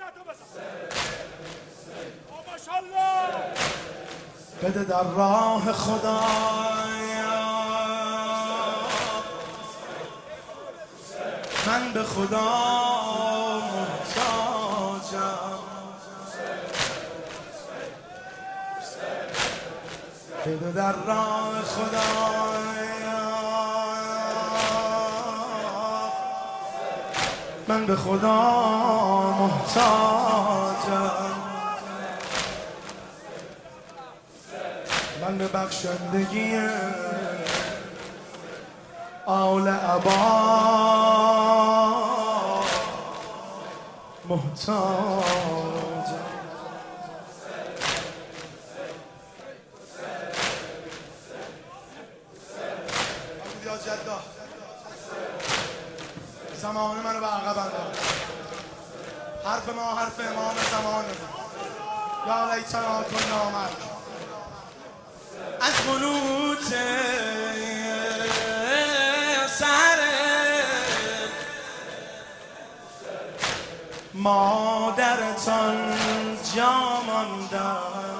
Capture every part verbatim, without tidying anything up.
بده در راه خدا من به خدا محتاجم بده در راه خدا من به خدا محتاجم من به بخشندگی آل عبا محتاجم یا جدا زمان منو به عقب انداخت حرف ما حرف امام زمان یا لیتنا کنا معک از قنوت سر مادرتان جا ماندم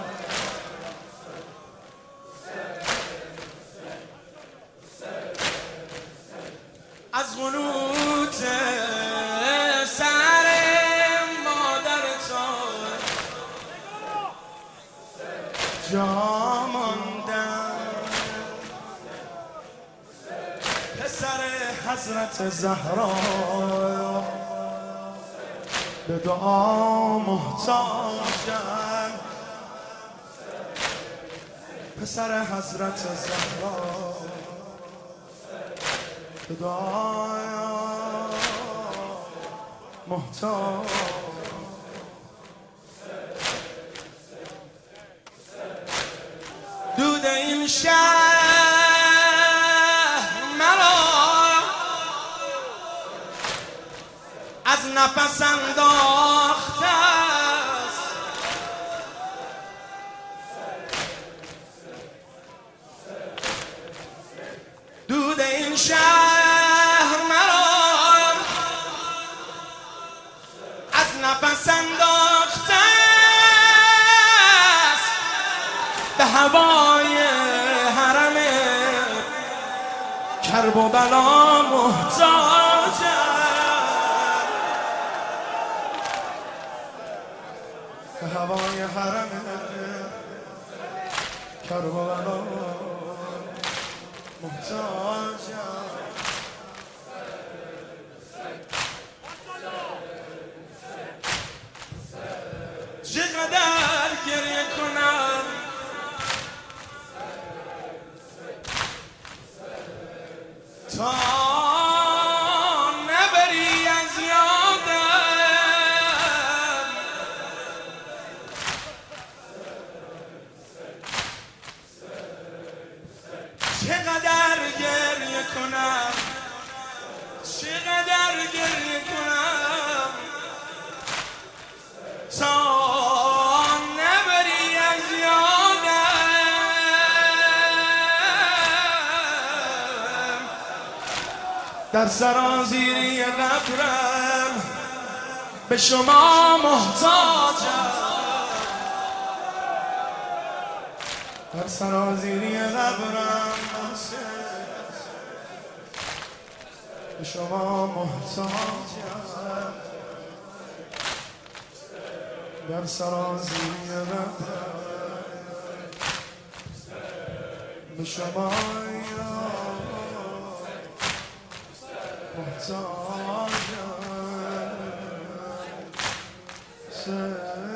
از قنوت سر مادرتان جا ماندم پسر حضرت زهرا به دعا محتاجم پسر حضرت زهرا به دعا محتاج دود این شهر مرا از نفس انداخته است دود این شهر مرا از نفس انداخته است به هوای حرم کرب و بلا محتاجم به هوای حرم کرب و بلا محتاجم چقدر گریه کنم تا نبری از یادم چقدر گریه کنم چقدر گریه کنم تا نبری از یادم در سرازیری قبرم به شما محتاجم در سرازیری قبرم به شما محتاجم در سرازیری قبرم به شما محتاجم